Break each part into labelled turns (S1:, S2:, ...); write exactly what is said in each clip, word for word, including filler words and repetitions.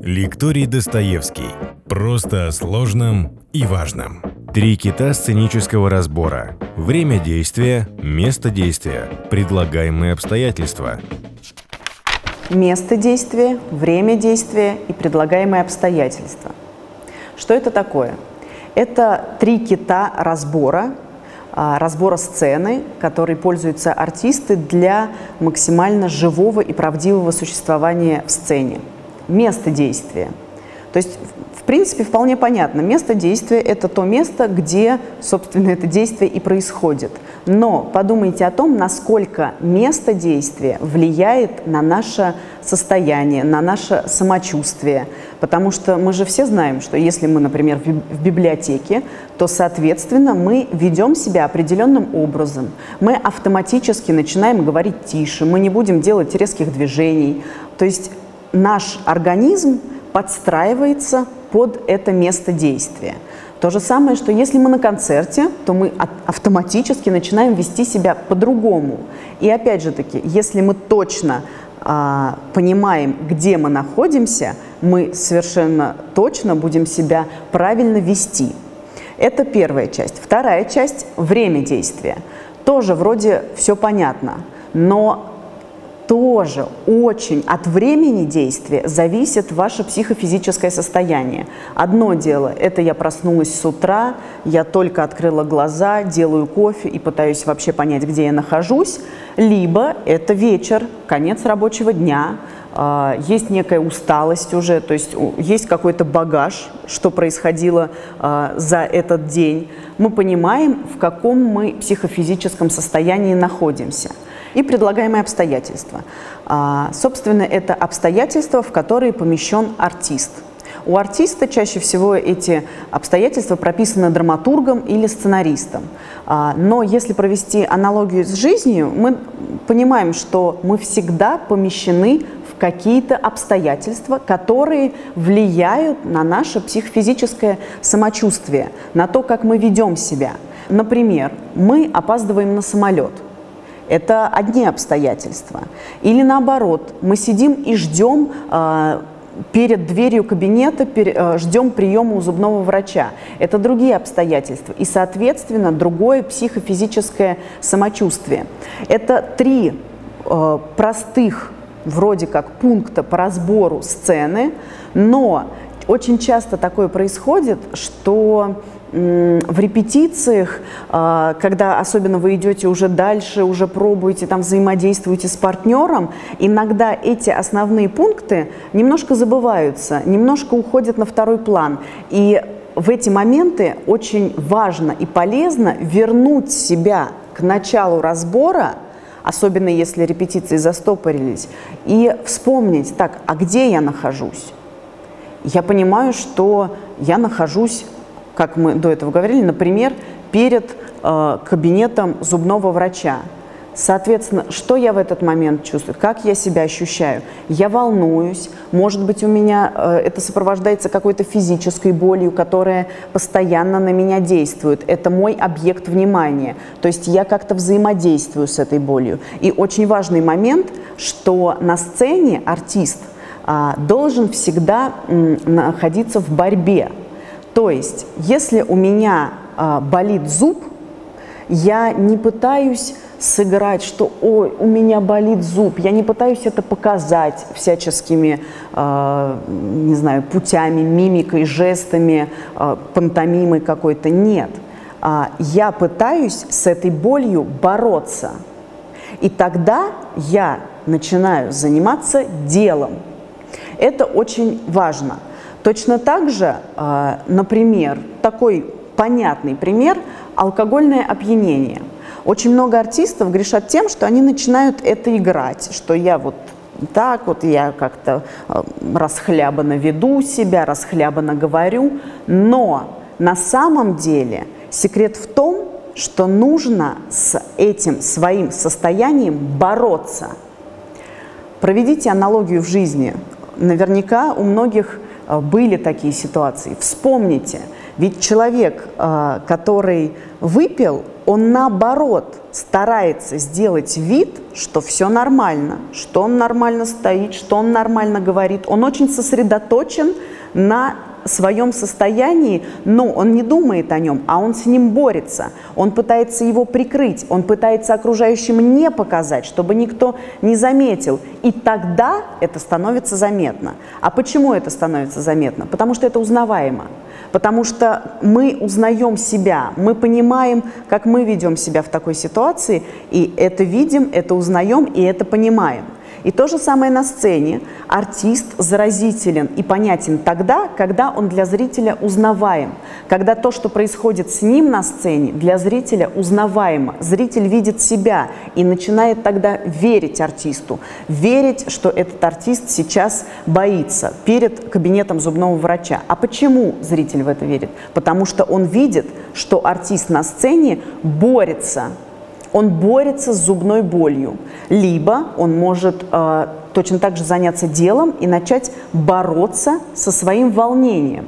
S1: Лекторий Достоевский. Просто о сложном и важном. Три кита сценического разбора. Время действия, место действия, предлагаемые обстоятельства.
S2: Место действия, время действия и предлагаемые обстоятельства. Что это такое? Это три кита разбора, разбора сцены, которой пользуются артисты для максимально живого и правдивого существования в сцене. Место действия. То есть, в принципе, вполне понятно. Место действия – это то место, где, собственно, это действие и происходит. Но подумайте о том, насколько место действия влияет на наше состояние, на наше самочувствие. Потому что мы же все знаем, что если мы, например, в библиотеке, то, соответственно, мы ведем себя определенным образом. Мы автоматически начинаем говорить тише, мы не будем делать резких движений. То есть наш организм подстраивается под это место действия. То же самое, что если мы на концерте, то мы автоматически начинаем вести себя по-другому. И опять же таки, если мы точно а, понимаем, где мы находимся, мы совершенно точно будем себя правильно вести. Это первая часть. Вторая часть – время действия. Тоже вроде все понятно, но тоже очень от времени действия зависит ваше психофизическое состояние. Одно дело – это я проснулась с утра, я только открыла глаза, делаю кофе и пытаюсь вообще понять, где я нахожусь. Либо это вечер, конец рабочего дня, есть некая усталость уже, то есть есть какой-то багаж, что происходило за этот день. Мы понимаем, в каком мы психофизическом состоянии находимся. И предлагаемые обстоятельства. А, собственно, это обстоятельства, в которые помещен артист. У артиста чаще всего эти обстоятельства прописаны драматургом или сценаристом. А, но если провести аналогию с жизнью, мы понимаем, что мы всегда помещены в какие-то обстоятельства, которые влияют на наше психофизическое самочувствие, на то, как мы ведем себя. Например, мы опаздываем на самолет. Это одни обстоятельства. Или наоборот, мы сидим и ждем э, перед дверью кабинета, пер, э, ждем приема у зубного врача. Это другие обстоятельства. И, соответственно, другое психофизическое самочувствие. Это три э, простых, вроде как, пункта по разбору сцены, но очень часто такое происходит, что в репетициях, когда особенно вы идете уже дальше, уже пробуете, там взаимодействуете с партнером, иногда эти основные пункты немножко забываются, немножко уходят на второй план. И в эти моменты очень важно и полезно вернуть себя к началу разбора, особенно если репетиции застопорились, и вспомнить, так, а где я нахожусь? Я понимаю, что я нахожусь, как мы до этого говорили, например, перед э, кабинетом зубного врача. Соответственно, что я в этот момент чувствую, как я себя ощущаю? Я волнуюсь, может быть, у меня э, это сопровождается какой-то физической болью, которая постоянно на меня действует. Это мой объект внимания, то есть я как-то взаимодействую с этой болью. И очень важный момент, что на сцене артист э, должен всегда э, находиться в борьбе. То есть, если у меня э, болит зуб, я не пытаюсь сыграть, что «ой, у меня болит зуб», я не пытаюсь это показать всяческими, э, не знаю, путями, мимикой, жестами, э, пантомимой какой-то. Нет. Э, я пытаюсь с этой болью бороться. И тогда я начинаю заниматься делом. Это очень важно. Точно так же, например, такой понятный пример – алкогольное опьянение. Очень много артистов грешат тем, что они начинают это играть, что я вот так вот, я как-то расхлябанно веду себя, расхлябанно говорю. Но на самом деле секрет в том, что нужно с этим своим состоянием бороться. Проведите аналогию в жизни. Наверняка у многих были такие ситуации. Вспомните, ведь человек, который выпил, он наоборот старается сделать вид, что все нормально, что он нормально стоит, что он нормально говорит. Он очень сосредоточен на своем состоянии, но он не думает о нем, а он с ним борется. Он пытается его прикрыть, он пытается окружающим не показать, чтобы никто не заметил. И тогда это становится заметно. А почему это становится заметно? Потому что это узнаваемо. Потому что мы узнаем себя, мы понимаем, как мы ведем себя в такой ситуации, и это видим, это узнаем, и это понимаем. И то же самое на сцене. Артист заразителен и понятен тогда, когда он для зрителя узнаваем. Когда то, что происходит с ним на сцене, для зрителя узнаваемо. Зритель видит себя и начинает тогда верить артисту. Верить, что этот артист сейчас боится перед кабинетом зубного врача. А почему зритель в это верит? Потому что он видит, что артист на сцене борется. Он борется с зубной болью, либо он может э, точно так же заняться делом и начать бороться со своим волнением.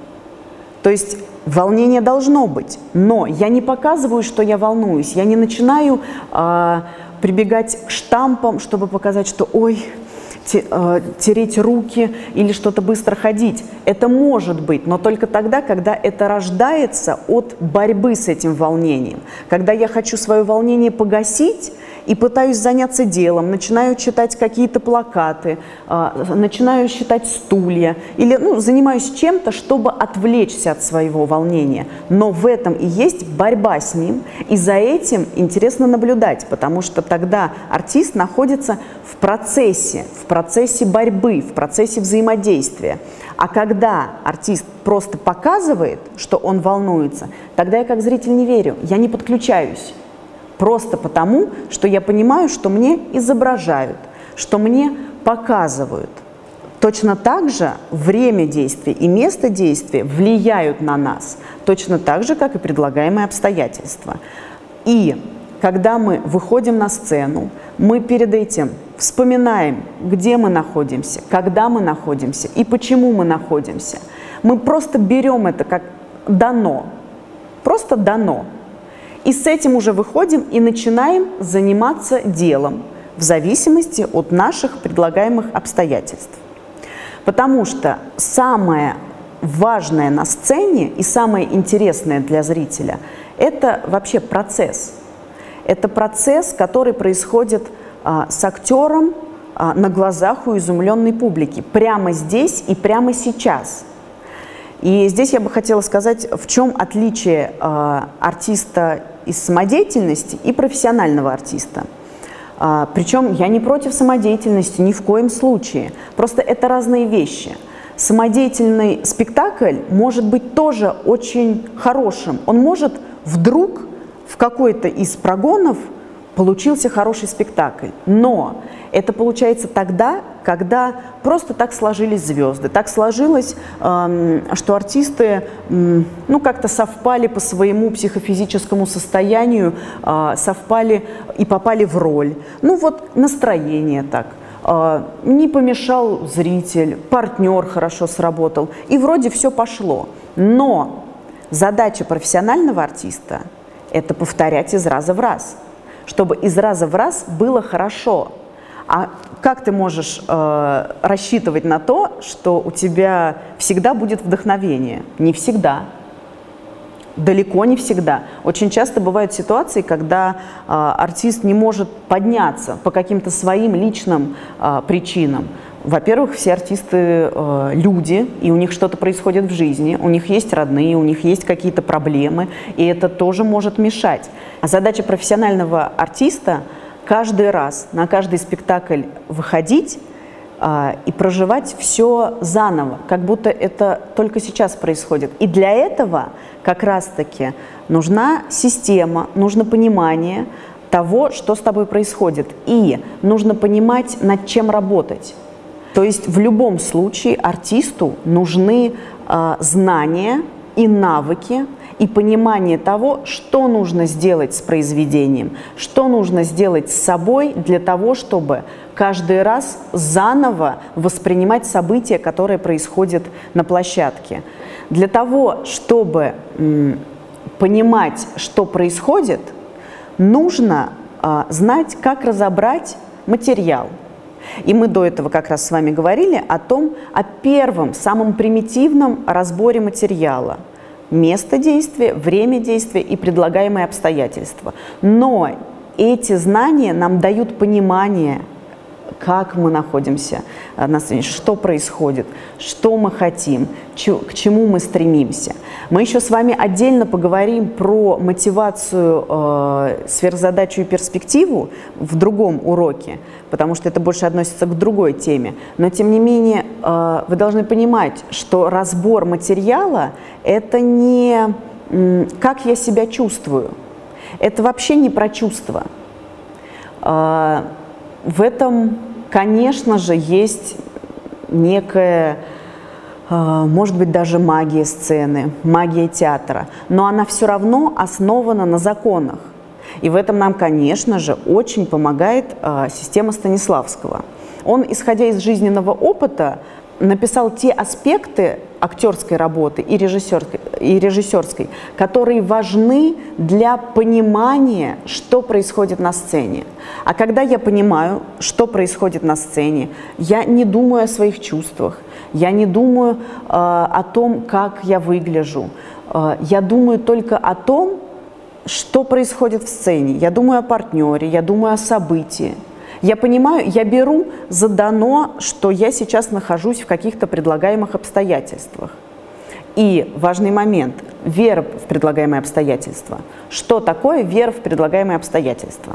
S2: То есть волнение должно быть, но я не показываю, что я волнуюсь, я не начинаю э, прибегать к штампам, чтобы показать, что ой, те, э, тереть руки или что-то быстро ходить. Это может быть, но только тогда, когда это рождается от борьбы с этим волнением. Когда я хочу свое волнение погасить и пытаюсь заняться делом, начинаю читать какие-то плакаты, э, начинаю считать стулья, или ну, занимаюсь чем-то, чтобы отвлечься от своего волнения. Но в этом и есть борьба с ним, и за этим интересно наблюдать, потому что тогда артист находится в процессе, в процессе борьбы, в процессе взаимодействия. А когда артист просто показывает, что он волнуется, тогда я как зритель не верю, я не подключаюсь. Просто потому, что я понимаю, что мне изображают, что мне показывают. Точно так же время действия и место действия влияют на нас, точно так же, как и предлагаемые обстоятельства. И когда мы выходим на сцену, мы перед этим вспоминаем, где мы находимся, когда мы находимся и почему мы находимся. Мы просто берем это как дано, просто дано. И с этим уже выходим и начинаем заниматься делом в зависимости от наших предлагаемых обстоятельств. Потому что самое важное на сцене и самое интересное для зрителя – это вообще процесс. Это процесс, который происходит а, с актером а, на глазах у изумленной публики, прямо здесь и прямо сейчас. И здесь я бы хотела сказать, в чем отличие э, артиста из самодеятельности и профессионального артиста. Э, причем я не против самодеятельности ни в коем случае, просто это разные вещи. Самодеятельный спектакль может быть тоже очень хорошим. Он может вдруг в какой-то из прогонов получился хороший спектакль, но это получается тогда, когда просто так сложились звезды, так сложилось, э, что артисты э, ну, как-то совпали по своему психофизическому состоянию, э, совпали и попали в роль. Ну вот настроение так, э, не помешал зритель, партнер хорошо сработал, и вроде все пошло. Но задача профессионального артиста – это повторять из раза в раз, чтобы из раза в раз было хорошо. А как ты можешь э, рассчитывать на то, что у тебя всегда будет вдохновение? Не всегда. Далеко не всегда. Очень часто бывают ситуации, когда э, артист не может подняться по каким-то своим личным э, причинам. Во-первых, все артисты э, люди, и у них что-то происходит в жизни, у них есть родные, у них есть какие-то проблемы, и это тоже может мешать. А задача профессионального артиста – каждый раз, на каждый спектакль выходить э, и проживать все заново, как будто это только сейчас происходит. И для этого как раз-таки нужна система, нужно понимание того, что с тобой происходит, и нужно понимать, над чем работать. То есть в любом случае артисту нужны э, знания и навыки, и понимание того, что нужно сделать с произведением, что нужно сделать с собой для того, чтобы каждый раз заново воспринимать события, которые происходят на площадке. Для того, чтобы м, понимать, что происходит, нужно а, знать, как разобрать материал. И мы до этого как раз с вами говорили о том, о первом, самом примитивном разборе материала. Место действия, время действия и предлагаемые обстоятельства. Но эти знания нам дают понимание, как мы находимся на сцене, что происходит, что мы хотим, к чему мы стремимся. Мы еще с вами отдельно поговорим про мотивацию, э, сверхзадачу и перспективу в другом уроке, потому что это больше относится к другой теме. Но, тем не менее, э, вы должны понимать, что разбор материала – это не э, как я себя чувствую, это вообще не про чувства. Э, в этом, конечно же, есть некая, может быть, даже магия сцены, магия театра, но она все равно основана на законах. И в этом нам, конечно же, очень помогает система Станиславского. Он, исходя из жизненного опыта, написал те аспекты актерской работы и режиссерской, и режиссерской, которые важны для понимания, что происходит на сцене. А когда я понимаю, что происходит на сцене, я не думаю о своих чувствах, я не думаю э, о том, как я выгляжу, э, я думаю только о том, что происходит в сцене. Я думаю о партнере, я думаю о событии. Я понимаю, я беру за дано, что я сейчас нахожусь в каких-то предлагаемых обстоятельствах. И важный момент – вера в предлагаемые обстоятельства. Что такое вера в предлагаемые обстоятельства?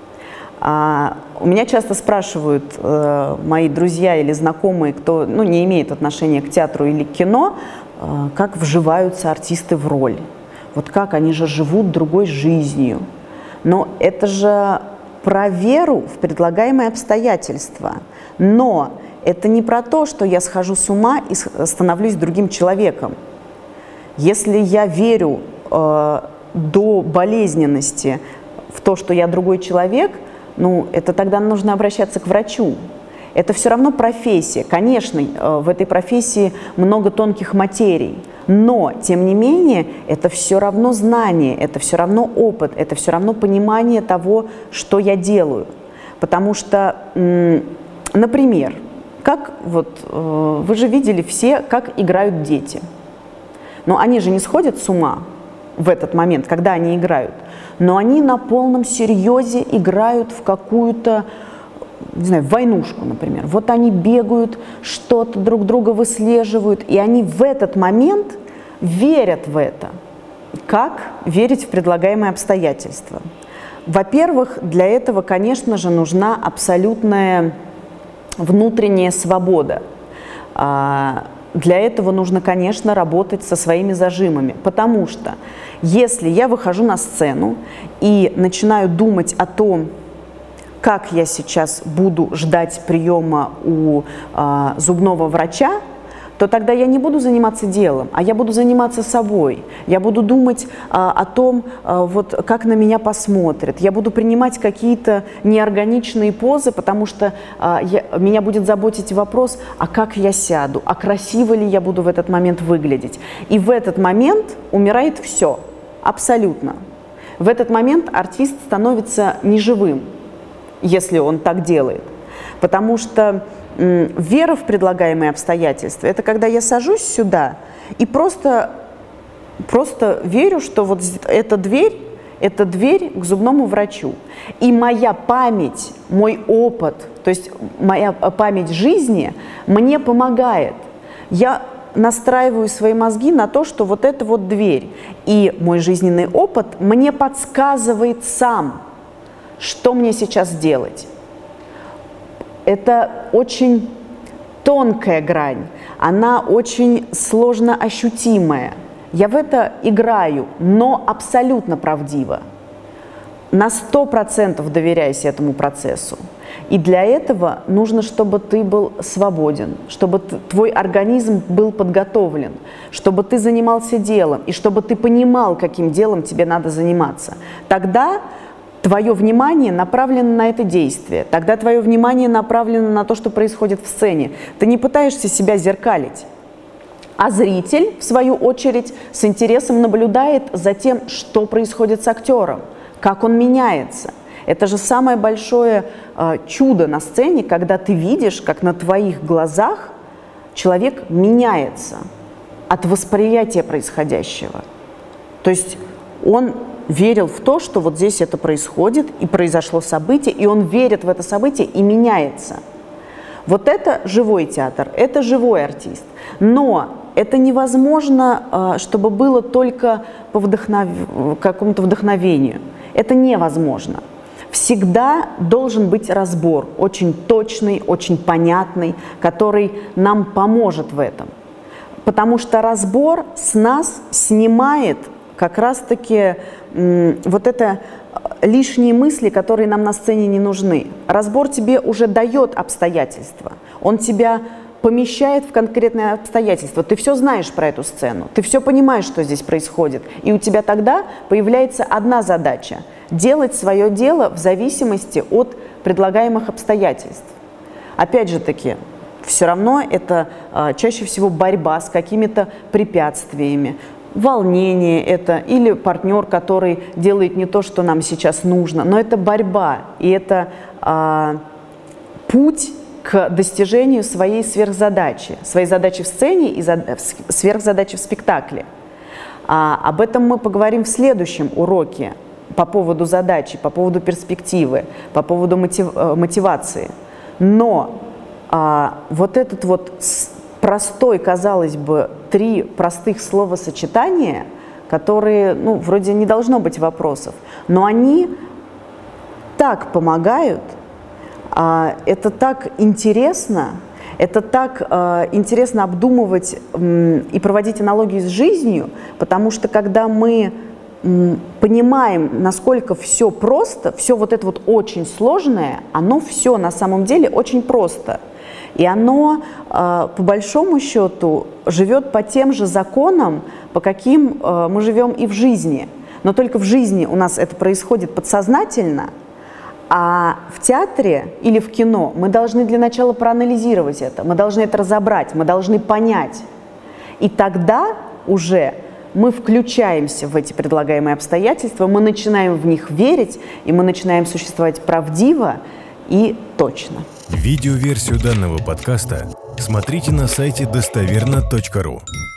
S2: А, у меня часто спрашивают э, мои друзья или знакомые, кто ну, не имеет отношения к театру или к кино, э, как вживаются артисты в роль. Вот как они же живут другой жизнью. Но это же про веру в предлагаемые обстоятельства. Но это не про то, что я схожу с ума и становлюсь другим человеком. Если я верю э, до болезненности в то, что я другой человек, ну, это тогда нужно обращаться к врачу. Это все равно профессия. Конечно, э, в этой профессии много тонких материй. Но, тем не менее, это все равно знание, это все равно опыт, это все равно понимание того, что я делаю. Потому что, например, как вот, вы же видели все, как играют дети. Но они же не сходят с ума в этот момент, когда они играют. Но они на полном серьезе играют в какую-то, не знаю, войнушку, например. Вот они бегают, что-то друг друга выслеживают, и они в этот момент верят в это. Как верить в предлагаемые обстоятельства? Во-первых, для этого, конечно же, нужна абсолютная внутренняя свобода. Для этого нужно, конечно, работать со своими зажимами, потому что если я выхожу на сцену и начинаю думать о том, как я сейчас буду ждать приема у э, зубного врача, то тогда я не буду заниматься делом, а я буду заниматься собой. Я буду думать э, о том, э, вот, как на меня посмотрят. Я буду принимать какие-то неорганичные позы, потому что э, я, меня будет заботить вопрос, а как я сяду, а красиво ли я буду в этот момент выглядеть. И в этот момент умирает все, абсолютно. В этот момент артист становится неживым, если он так делает. Потому что м, вера в предлагаемые обстоятельства – это когда я сажусь сюда и просто, просто верю, что вот эта дверь, это дверь к зубному врачу. И моя память, мой опыт, то есть моя память жизни мне помогает. Я настраиваю свои мозги на то, что вот это вот дверь. И мой жизненный опыт мне подсказывает сам, что мне сейчас делать. Это очень тонкая грань, она очень сложно ощутимая. Я в это играю, но абсолютно правдиво. На сто процентов доверяюсь этому процессу. И для этого нужно, чтобы ты был свободен, чтобы твой организм был подготовлен, чтобы ты занимался делом и чтобы ты понимал, каким делом тебе надо заниматься. Тогда твое внимание направлено на это действие, тогда твое внимание направлено на то, что происходит в сцене. Ты не пытаешься себя зеркалить, а зритель, в свою очередь, с интересом наблюдает за тем, что происходит с актером, как он меняется. Это же самое большое э, чудо на сцене, когда ты видишь, как на твоих глазах человек меняется от восприятия происходящего. То есть он верил в то, что вот здесь это происходит, и произошло событие, и он верит в это событие и меняется. Вот это живой театр, это живой артист. Но это невозможно, чтобы было только по вдохнов... какому-то вдохновению. Это невозможно. Всегда должен быть разбор, очень точный, очень понятный, который нам поможет в этом. Потому что разбор с нас снимает как раз-таки м, вот это лишние мысли, которые нам на сцене не нужны. Разбор тебе уже дает обстоятельства, он тебя помещает в конкретные обстоятельства. Ты все знаешь про эту сцену, ты все понимаешь, что здесь происходит. И у тебя тогда появляется одна задача – делать свое дело в зависимости от предлагаемых обстоятельств. Опять же таки, все равно это а, чаще всего борьба с какими-то препятствиями, волнение это, или партнер, который делает не то, что нам сейчас нужно, но это борьба, и это а, путь к достижению своей сверхзадачи, своей задачи в сцене и за, сверхзадачи в спектакле. А, об этом мы поговорим в следующем уроке по поводу задачи, по поводу перспективы, по поводу мотив, мотивации. Но а, вот этот вот простой, казалось бы, три простых словосочетания, которые, ну, вроде не должно быть вопросов, но они так помогают, а, это так интересно, это так а, интересно обдумывать м, и проводить аналогии с жизнью, потому что когда мы м, понимаем, насколько все просто, все вот это вот очень сложное, оно все на самом деле очень просто. И оно, по большому счету, живет по тем же законам, по каким мы живем и в жизни. Но только в жизни у нас это происходит подсознательно, а в театре или в кино мы должны для начала проанализировать это, мы должны это разобрать, мы должны понять. И тогда уже мы включаемся в эти предлагаемые обстоятельства, мы начинаем в них верить, и мы начинаем существовать правдиво и точно.
S1: Видеоверсию данного подкаста смотрите на сайте достоверно точка ру.